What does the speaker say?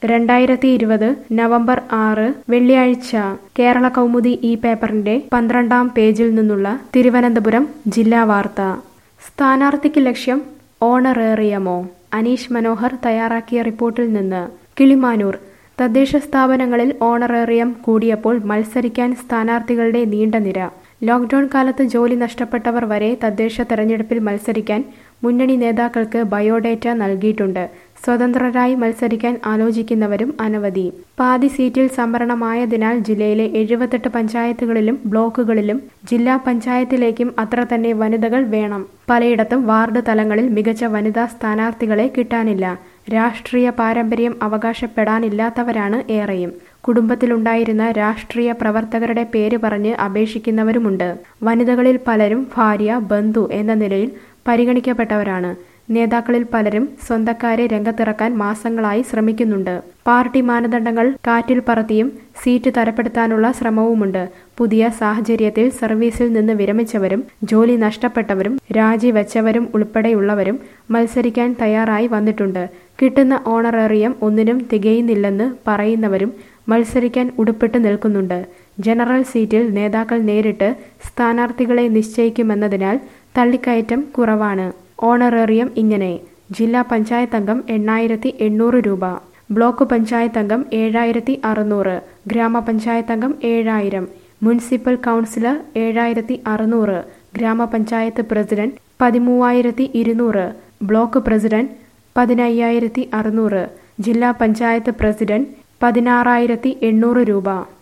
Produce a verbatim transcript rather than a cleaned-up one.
രണ്ടായിരത്തി ഇരുപത് നവംബർ ആറ് വെള്ളിയാഴ്ച കേരള കൗമുദി ഈ പേപ്പറിന്റെ പന്ത്രണ്ടാം പേജിൽ നിന്നുള്ള തിരുവനന്തപുരം ജില്ലാ വാർത്ത. സ്ഥാനാർത്ഥിക്ക് ലക്ഷ്യം ഓണറേറിയമോ? അനീഷ് മനോഹർ തയ്യാറാക്കിയ റിപ്പോർട്ടിൽ നിന്ന്. കിളിമാനൂർ. തദ്ദേശ സ്ഥാപനങ്ങളിൽ ഓണറേറിയം കൂടിയപ്പോൾ മത്സരിക്കാൻ സ്ഥാനാർത്ഥികളുടെ നീണ്ട നിര. ലോക്ഡൌൺ കാലത്ത് ജോലി നഷ്ടപ്പെട്ടവർ വരെ തദ്ദേശ തെരഞ്ഞെടുപ്പിൽ മത്സരിക്കാൻ മുന്നണി നേതാക്കൾക്ക് ബയോഡേറ്റ നൽകിയിട്ടുണ്ട്. സ്വതന്ത്രരായി മത്സരിക്കാൻ ആലോചിക്കുന്നവരും അനവധി. പാതി സീറ്റിൽ സംവരണമായതിനാൽ ജില്ലയിലെ എഴുപത്തെട്ട് പഞ്ചായത്തുകളിലും ബ്ലോക്കുകളിലും ജില്ലാ പഞ്ചായത്തിലേക്കും അത്ര തന്നെ വനിതകൾ വേണം. പലയിടത്തും വാർഡ് തലങ്ങളിൽ മികച്ച വനിതാ സ്ഥാനാർത്ഥികളെ കിട്ടാനില്ല. രാഷ്ട്രീയ പാരമ്പര്യം അവകാശപ്പെടാനില്ലാത്തവരാണ് ഏറെയും. കുടുംബത്തിലുണ്ടായിരുന്ന രാഷ്ട്രീയ പ്രവർത്തകരുടെ പേര് പറഞ്ഞ് അപേക്ഷിക്കുന്നവരുമുണ്ട്. വനിതകളിൽ പലരും ഭാര്യ, ബന്ധു എന്ന നിലയിൽ പരിഗണിക്കപ്പെട്ടവരാണ്. നേതാക്കളിൽ പലരും സ്വന്തക്കാരെ രംഗത്തിറക്കാൻ മാസങ്ങളായി ശ്രമിക്കുന്നുണ്ട്. പാർട്ടി മാനദണ്ഡങ്ങൾ കാറ്റിൽ പറത്തിയും സീറ്റ് തരപ്പെടുത്താനുള്ള ശ്രമവുമുണ്ട്. പുതിയ സാഹചര്യത്തിൽ സർവീസിൽ നിന്ന് വിരമിച്ചവരും ജോലി നഷ്ടപ്പെട്ടവരും രാജിവെച്ചവരും ഉൾപ്പെടെയുള്ളവരും മത്സരിക്കാൻ തയ്യാറായി വന്നിട്ടുണ്ട്. കിട്ടുന്ന ഓണറേറിയം ഒന്നിനും തികയുന്നില്ലെന്ന് പറയുന്നവരും മത്സരിക്കാൻ ഉടുപ്പിട്ട് നിൽക്കുന്നുണ്ട്. ജനറൽ സീറ്റിൽ നേതാക്കൾ നേരിട്ട് സ്ഥാനാർത്ഥികളെ നിശ്ചയിക്കുമെന്നതിനാൽ തള്ളിക്കയറ്റം കുറവാണ്. ഓണറേറിയം ഇങ്ങനെ: ജില്ലാ പഞ്ചായത്ത് അംഗം എണ്ണായിരത്തി എണ്ണൂറ് രൂപ, ബ്ലോക്ക് പഞ്ചായത്ത് അംഗം ഏഴായിരത്തി അറുന്നൂറ്, ഗ്രാമപഞ്ചായത്ത് അംഗം ഏഴായിരം, മുനിസിപ്പൽ കൗൺസിലർ ഏഴായിരത്തി അറുന്നൂറ്, ഗ്രാമപഞ്ചായത്ത് പ്രസിഡന്റ് പതിമൂവായിരത്തി ഇരുന്നൂറ്, ബ്ലോക്ക് പ്രസിഡന്റ് പതിനയ്യായിരത്തി അറുന്നൂറ്, ജില്ലാ പഞ്ചായത്ത് പ്രസിഡന്റ് പതിനാറായിരത്തി എണ്ണൂറ് രൂപ.